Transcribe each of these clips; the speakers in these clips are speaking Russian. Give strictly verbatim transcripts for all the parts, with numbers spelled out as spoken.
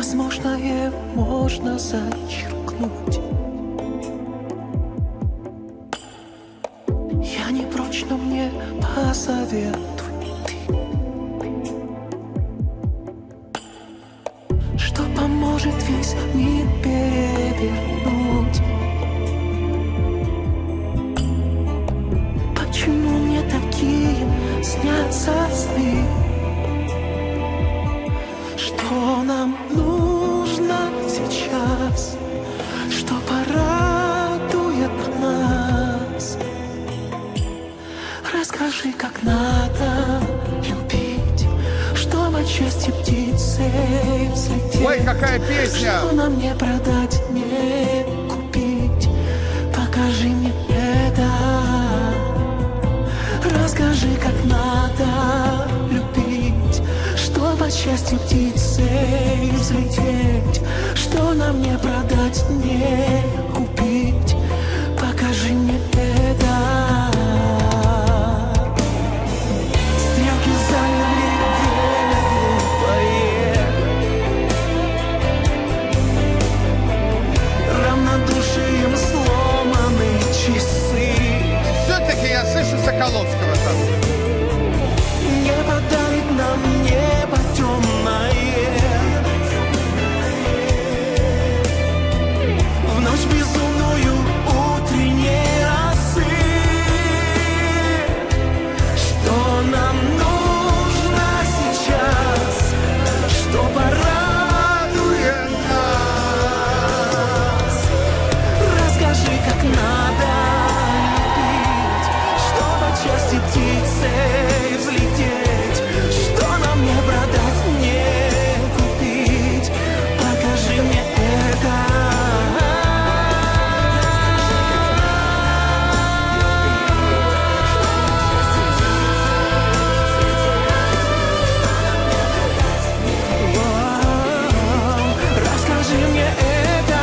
невозможное можно зачеркнуть. Я не прочь, но мне посоветуй ты, что поможет весь мир перевернуть. Почему мне такие снятся сны? Что нам нужно сейчас, что порадует нас? Расскажи, как надо любить, чтобы отчасти птицей взлететь. Ой, какая песня! Что нам не продать, не купить? Покажи мне это. Расскажи, как надо любить, чтобы от счастья птицей взлететь. Что нам не продать, не купить? Покажи мне это. Стрелки замерли, время глупое, равнодушием сломаны часы. Все-таки я слышу Соколовского там. Не подарит нам небо темное в ночь безумную утренней росы. Что нам нужно сейчас, что порадует нас? Расскажи, как надо любить, чтобы от счастья птицей взлететь. Что нам не продать, не купить? Покажи мне это. Расскажи мне это.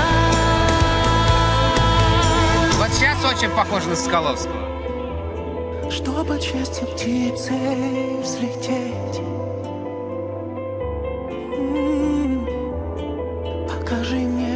Вот сейчас очень похож на Соколовского. Чтобы от счастья птицей взлететь. М, Покажи мне